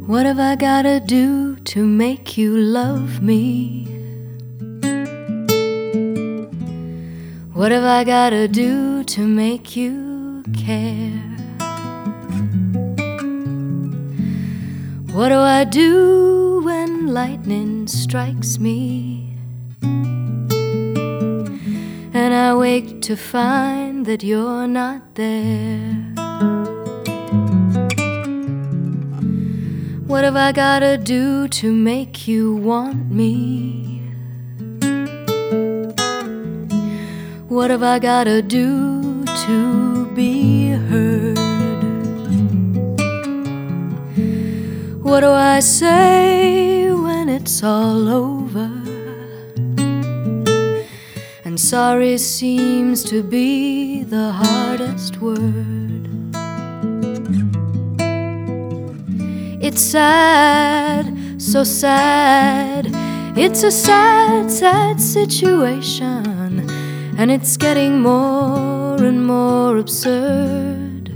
What have I gotta do to make you love me? What have I gotta do to make you care? What do I do when lightning strikes me and I wake to find that you're not there? What have I gotta do to make you want me? What have I gotta do to be heard? What do I say when it's all over and sorry seems to be the hardest word? It's sad, so sad. It's a sad, sad situation, and it's getting more and more absurd.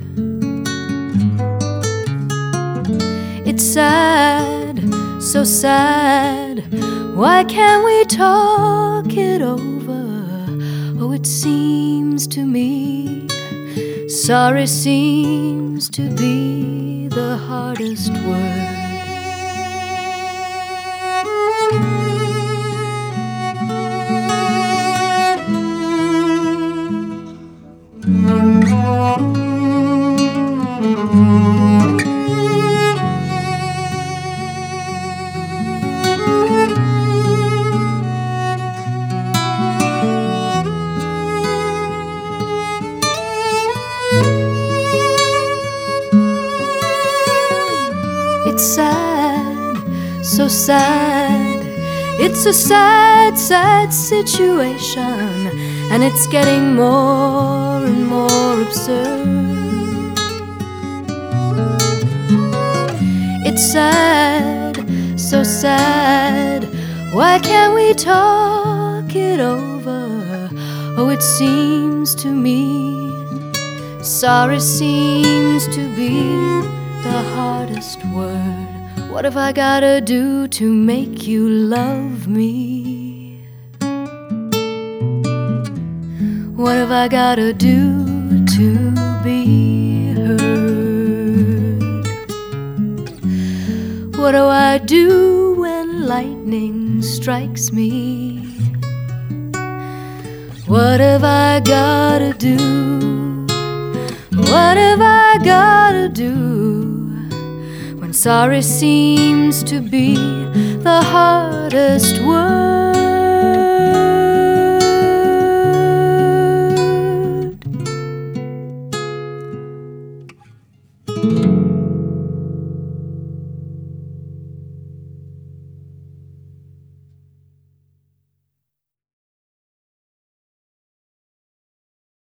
It's sad, so sad. Why can't we talk it over? Oh, it seems to me sorry seems to be the hardest word. It's sad, so sad. It's a sad, sad situation, and it's getting more and more absurd. It's sad, so sad. Why can't we talk it over? Oh, it seems to me sorry seems to be the hardest word. What have I gotta do to make you love me? What have I gotta do to be heard? What do I do when lightning strikes me? What have I gotta do? What have I gotta do when sorry seems to be the hardest word?